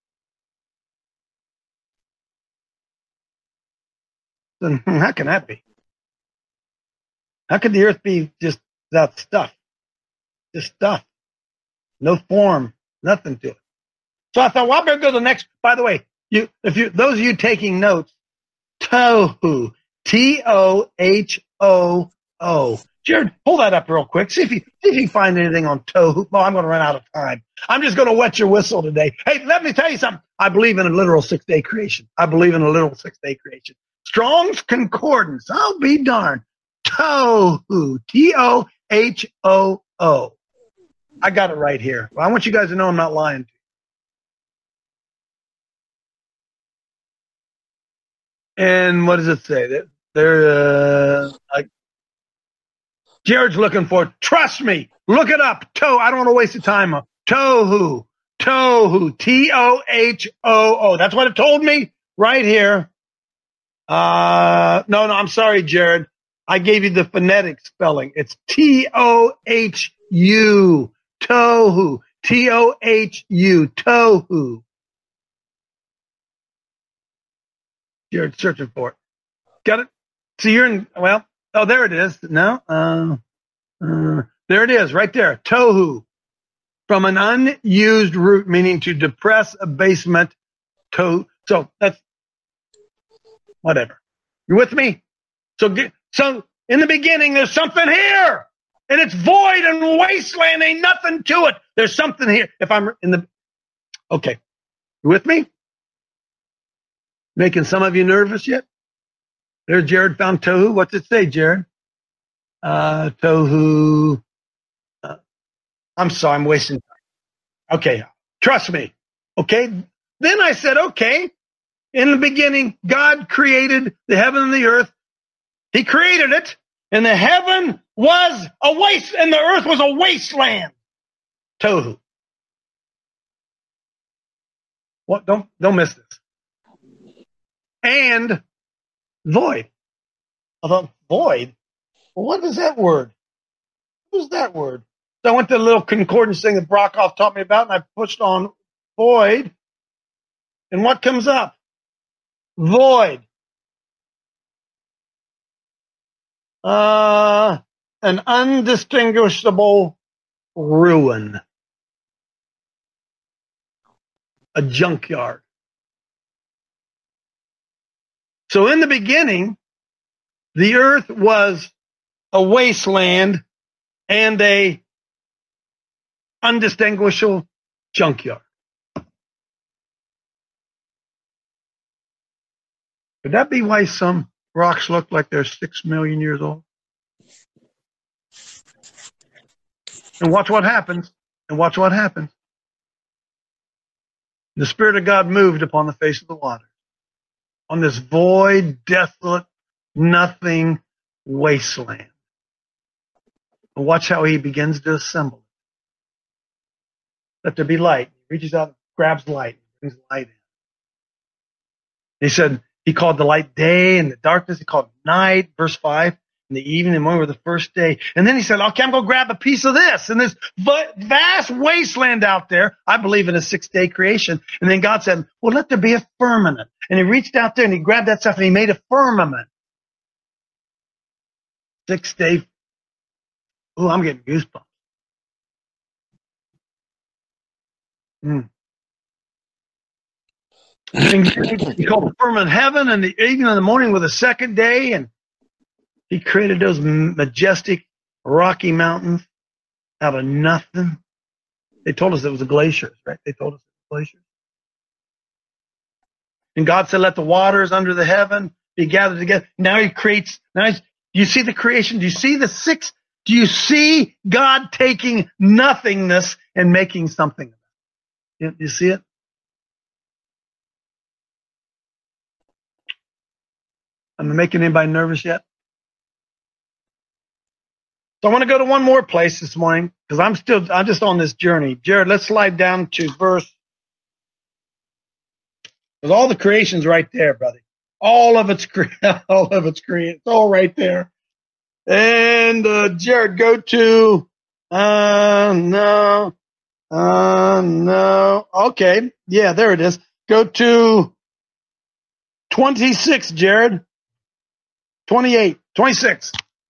Then how can that be? How could the earth be just without stuff? Just stuff. No form, nothing to it. So I thought, well, I better go to the next. By the way, you, if you, those of you taking notes, tohu, T O H O O. Jared, pull that up real quick. See if you, see if you can find anything on tohu. Well, I'm going to run out of time. I'm just going to wet your whistle today. Hey, let me tell you something. I believe in a literal six-day creation. I believe in a literal six-day creation. Strong's Concordance. I'll be darned. Tohu. T O H O O. I got it right here. Well, I want you guys to know I'm not lying to you. And what does it say? That there, uh, I, Jared's looking for it. Trust me. Look it up. To. I don't want to waste the time. Tohu. Tohu. T O H O O. That's what it told me right here. Uh, no, no, I'm sorry, Jared. I gave you the phonetic spelling. It's T O H U, tohu, T O H U, tohu. You're searching for it. Got it? So you're in, well, oh, there it is. No? Uh, uh, there it is, right there. Tohu. From an unused root, meaning to depress, abasement, to. So that's, whatever. You with me? So get, so in the beginning, there's something here. And it's void and wasteland. Ain't nothing to it. There's something here. If I'm in the, okay. You with me? Making some of you nervous yet? There's Jared found tohu. What's it say, Jared? Uh, tohu. Uh, I'm sorry, I'm wasting time. Okay, trust me. Okay. Then I said, okay. In the beginning, God created the heaven and the earth. He created it, and the heaven was a waste, and the earth was a wasteland. Tohu. What? Don't don't miss this. And void. I thought, void? Well, what is that word? What is that word? So I went to the little concordance thing that Brockhoff taught me about, and I pushed on void. And what comes up? Void. Uh, an undistinguishable ruin. A junkyard. So in the beginning, the earth was a wasteland and a undistinguishable junkyard. Could that be why some rocks look like they're six million years old? And watch what happens. And watch what happens. The Spirit of God moved upon the face of the water. On this void, desolate, nothing wasteland. And watch how he begins to assemble it. Let there be light. He reaches out, grabs light, brings light in. He said, he called the light day, and the darkness he called night, verse five, in the evening and morning were the first day. And then he said, okay, I'm going to grab a piece of this. And this vast wasteland out there, I believe in a six-day creation. And then God said, well, let there be a firmament. And he reached out there and he grabbed that stuff and he made a firmament. Six-day. Oh, I'm getting goosebumps. Mm. He called the firmament heaven, and the evening and the morning were the second day, and he created those majestic Rocky Mountains out of nothing. They told us it was a glacier, right? They told us it was glaciers. And God said, let the waters under the heaven be gathered together. Now he creates, now he's, you see the creation? Do you see the six? Do you see God taking nothingness and making something? You, you see it? Am I making anybody nervous yet? So I want to go to one more place this morning because I'm still, I'm just on this journey. Jared, let's slide down to verse. Because all the creation's right there, brother. All of it's, all of it's created. It's all right there. And uh, Jared, go to, uh, no, uh, no. Okay. Yeah, there it is. Go to twenty-six, Jared. twenty-eight, twenty-six.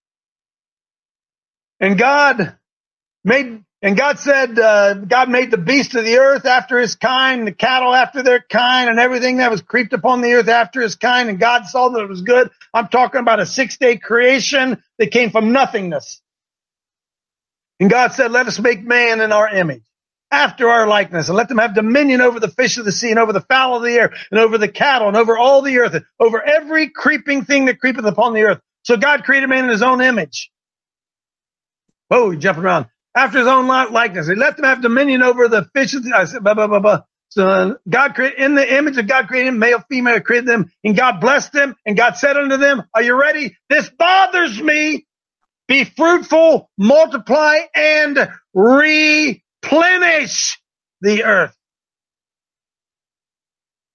And God made, and God said, uh, God made the beasts of the earth after his kind, the cattle after their kind, and everything that was creeped upon the earth after his kind. And God saw that it was good. I'm talking about a six-day creation that came from nothingness. And God said, let us make man in our image, after our likeness, and let them have dominion over the fish of the sea, and over the fowl of the air, and over the cattle, and over all the earth, and over every creeping thing that creepeth upon the earth. So God created man in his own image. Whoa, he's jumping around. After his own likeness. He let them have dominion over the fish of the, I said, blah, blah, blah, blah. So God created, in the image of God created him, male, female, created them, and God blessed them, and God said unto them, are you ready? This bothers me. Be fruitful, multiply, and replenish the earth.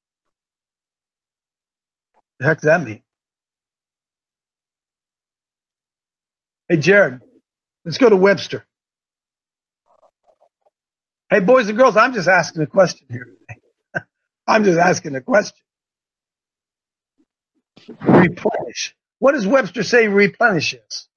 The heck does that mean? Hey, Jared, let's go to Webster. Hey, boys and girls, I'm just asking a question here today. I'm just asking a question. Replenish. What does Webster say replenish is?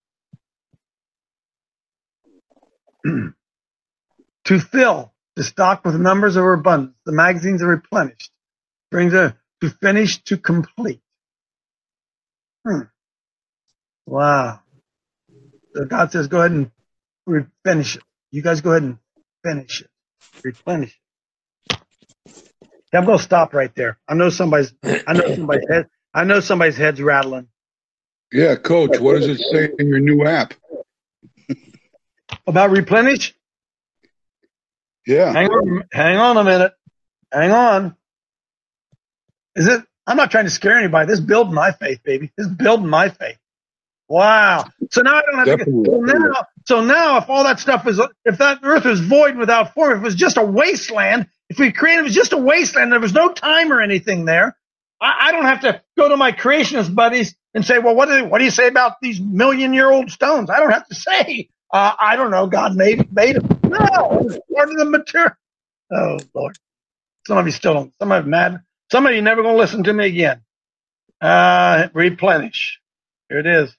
To fill, to stock with numbers or abundance. The magazines are replenished. Brings a to finish, to complete. Hmm. Wow. So God says, go ahead and re- finish it. You guys go ahead and finish it. Replenish it. Yeah, I'm going to stop right there. I know somebody's, I know somebody's head, I know somebody's head's rattling. Yeah, Coach, what does it say in your new app? About replenish? Yeah. Hang on, hang on a minute. Hang on. Is it? I'm not trying to scare anybody. This is building my faith, baby. This is building my faith. Wow. So now I don't have Definitely. to get, so now, so now if all that stuff is, if that earth is void without form, if it was just a wasteland, if we created it was just a wasteland, there was no time or anything there, I, I don't have to go to my creationist buddies and say, well, what do, what do you say about these million year old stones? I don't have to say, uh, I don't know, God made, made them. No, it's part of the material. Oh, Lord. Some of you still don't. Some of you mad. Some of you never going to listen to me again. Uh, replenish. Here it is.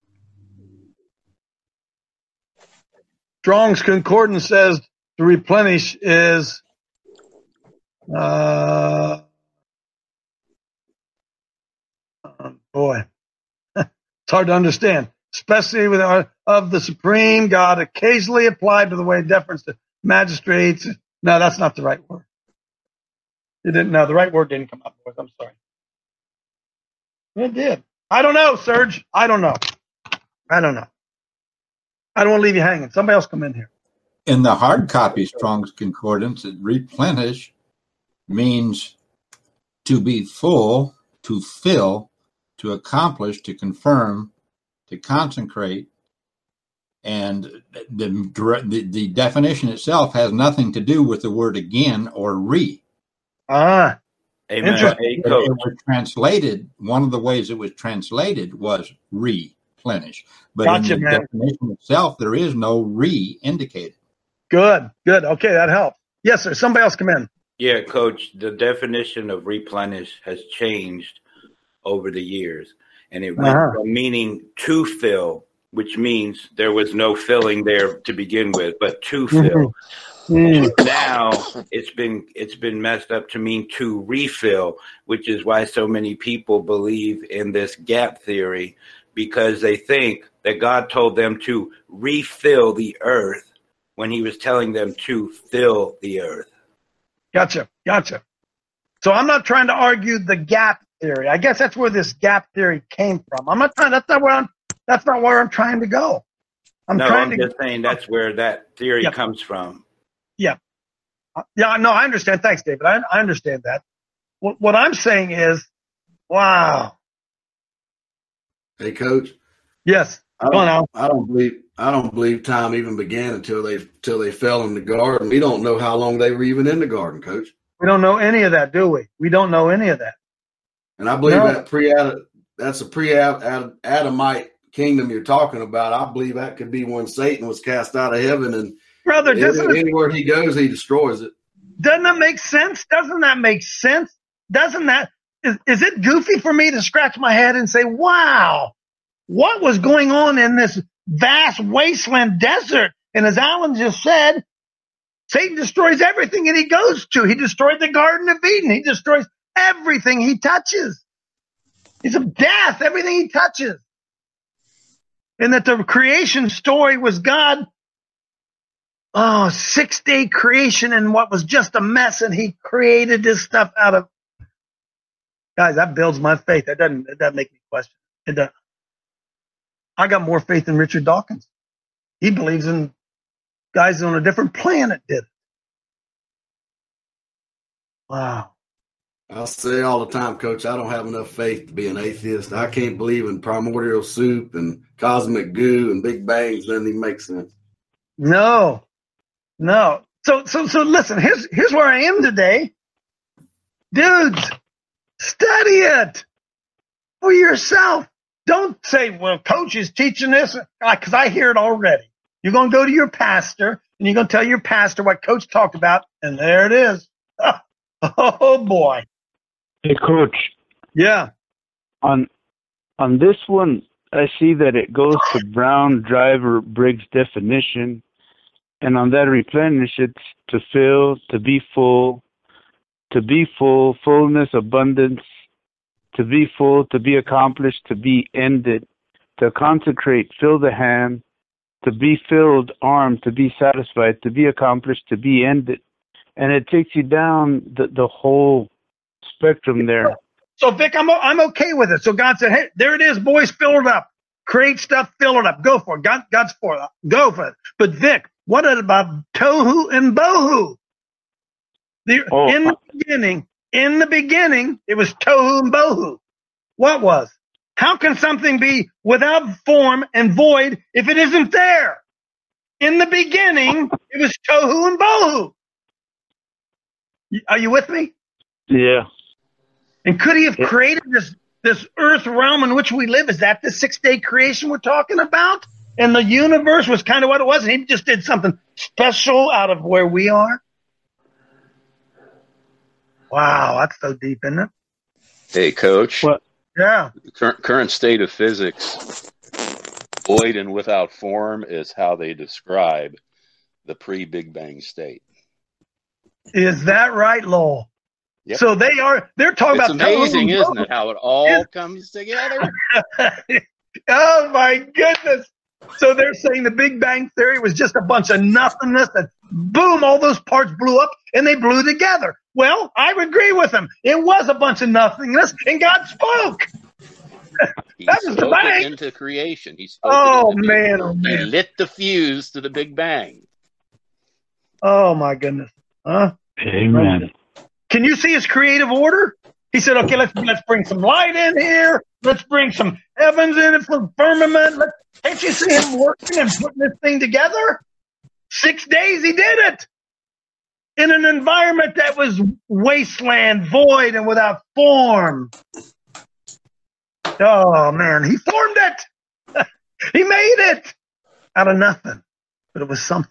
Strong's Concordance says to replenish is uh, oh boy, it's hard to understand, especially with our, of the supreme God, occasionally applied to the way of deference to magistrates. No, that's not the right word. It didn't. No, the right word didn't come up, boys. I'm sorry. It did. I don't know, Serge. I don't know. I don't know. I don't want to leave you hanging. Somebody else come in here. In the hard copy Strong's Concordance, replenish means to be full, to fill, to accomplish, to confirm, to consecrate. And the, the, the definition itself has nothing to do with the word again or re. Ah. Amen. It, it was translated, one of the ways it was translated was replenish. But Gotcha, in the man. definition itself, there is no re indicated. Good, good. Okay, that helps. Yes, sir. Somebody else come in. Yeah, Coach, the definition of replenish has changed over the years. And it went Uh-huh. from meaning to fill, which means there was no filling there to begin with, but to fill. Mm. Now it's been it's been messed up to mean to refill, which is why so many people believe in this gap theory, because they think that God told them to refill the earth when he was telling them to fill the earth. Gotcha, gotcha. So I'm not trying to argue the gap theory. I guess that's where this gap theory came from. I'm not trying. That's not where I'm. That's not where I'm trying to go. I'm no, trying I'm to. just saying that's where that theory Yep. comes from. Yeah. Uh, Yeah, no, I understand. Thanks, David. I, I understand that. What, what I'm saying is, wow. Hey, Coach. Yes. I Come on, don't, Al. I don't believe I don't believe time even began until they until they fell in the garden. We don't know how long they were even in the garden, Coach. We don't know any of that, do we? We don't know any of that. And I believe No. that pre that's a pre-Adamite kingdom you're talking about. I believe that could be when Satan was cast out of heaven, and Brother, doesn't it, anywhere he goes, he destroys it. doesn't that make sense? Doesn't that make sense? Doesn't that, is, is it goofy for me to scratch my head and say, wow, what was going on in this vast wasteland desert? And as Alan just said, Satan destroys everything that he goes to. He destroyed the Garden of Eden. He destroys everything he touches. He's of death, everything he touches. And that the creation story was God, oh, six day creation and what was just a mess, and he created this stuff out of, guys, that builds my faith. That doesn't, that doesn't make me question. It doesn't. I got more faith than Richard Dawkins. He believes in guys on a different planet did it. Wow. I say all the time, Coach, I don't have enough faith to be an atheist. I can't believe in primordial soup and cosmic goo and big bangs. Doesn't even make sense. No, no. So, so, so listen, here's, here's where I am today. Dudes, study it for yourself. don't say, well, coach is teaching this, because I hear it already. You're going to go to your pastor, and you're going to tell your pastor what coach talked about, and there it is. Oh, boy. Hey, Coach. Yeah. On on this one, I see that it goes to Brown Driver Briggs definition, and on that replenish, it's to fill, to be full, to be full, fullness, abundance, to be full, to be accomplished, to be ended, to consecrate, fill the hand, to be filled, armed, to be satisfied, to be accomplished, to be ended. And it takes you down the, the whole spectrum there. So, Vic, I'm I'm okay with it. So God said, hey, there it is, boys, fill it up. Create stuff, fill it up. Go for it. God, God's for it. Go for it. But, Vic, what about tohu and bohu? The, oh, in the beginning, in the beginning, it was tohu and bohu. What was? How can something be without form and void if it isn't there? In the beginning, it was tohu and bohu. Are you with me? Yeah. And could he have created this, this earth realm in which we live? Is that the six-day creation we're talking about? And the universe was kind of what it was, and he just did something special out of where we are? Wow, that's so deep, isn't it? Hey, Coach. What? Yeah. The current, current state of physics, void and without form, is how they describe the pre-Big Bang state. Is that right, Lowell? Yep. So they are, they're talking it's about... amazing, isn't it, how it all comes together? Oh, my goodness. So they're saying the Big Bang Theory was just a bunch of nothingness, and boom, all those parts blew up, and they blew together. Well, I would agree with them. It was a bunch of nothingness, and God spoke. He That was the spoke it bang. into creation. He spoke Oh, it into man, oh, He man. lit the fuse to the Big Bang. Oh, my goodness. Huh? Amen. Can you see his creative order? He said, okay, let's let's bring some light in here. Let's bring some heavens in it from firmament. Let's, can't you see him working and putting this thing together? Six days he did it. In an environment that was wasteland, void, and without form. Oh, man, he formed it. He made it out of nothing. But it was something.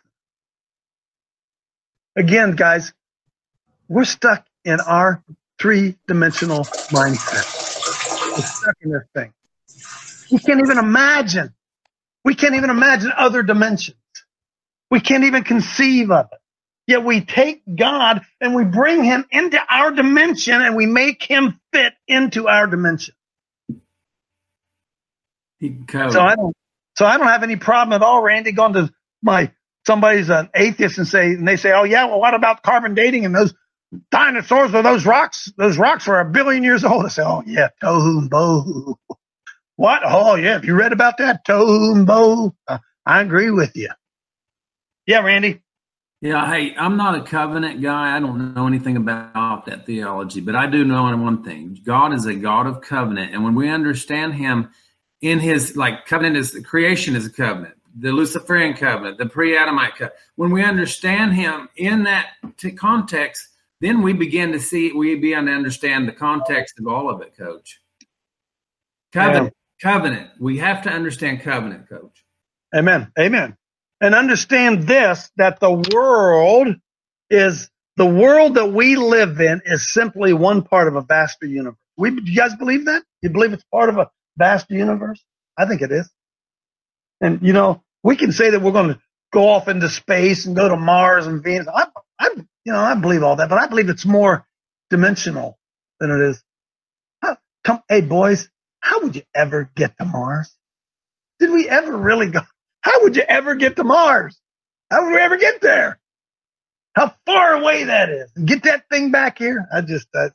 Again, guys, we're stuck in our three-dimensional mindset. We're stuck in this thing. We can't even imagine. We can't even imagine other dimensions. We can't even conceive of it. Yet we take God and we bring him into our dimension and we make him fit into our dimension. So I don't so I don't have any problem at all, Randy, going to my somebody's an atheist and say and they say, oh yeah, well what about carbon dating and those dinosaurs or those rocks? Those rocks were a billion years old. I say, oh yeah, tohu and bohu. What? Oh yeah, have you read about that? Tohu and bohu. Uh, I agree with you. Yeah, Randy. Yeah, hey, I'm not a covenant guy. I don't know anything about that theology, but I do know one thing. God is a God of covenant. And when we understand him in his, like covenant is, the creation is a covenant, the Luciferian covenant, the pre-Adamite covenant. When we understand him in that t- context, then we begin to see, we begin to understand the context of all of it, Coach. Covenant, yeah. Covenant. We have to understand covenant, Coach. Amen. Amen. And understand this, that the world is, the world that we live in is simply one part of a vaster universe. We, do you guys believe that? You believe it's part of a vaster universe? I think it is. And, you know, we can say that we're going to go off into space and go to Mars and Venus. I, I, you know, I believe all that, but I believe it's more dimensional than it is. How, come, hey, boys, how would you ever get to Mars? Did we ever really go? How would you ever get to Mars? How would we ever get there? How far away that is. And get that thing back here. I just, uh,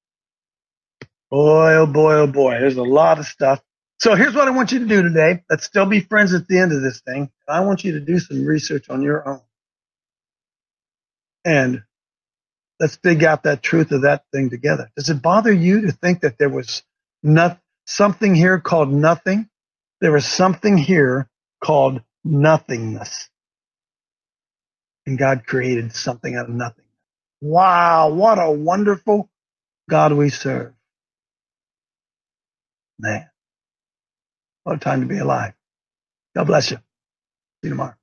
boy, oh boy, oh boy. There's a lot of stuff. So here's what I want you to do today. Let's still be friends at the end of this thing. I want you to do some research on your own. And let's dig out that truth of that thing together. Does it bother you to think that there was not, something here called nothing? There was something here called nothingness. And God created something out of nothing. Wow, what a wonderful God we serve. Man. What a time to be alive. God bless you. See you tomorrow.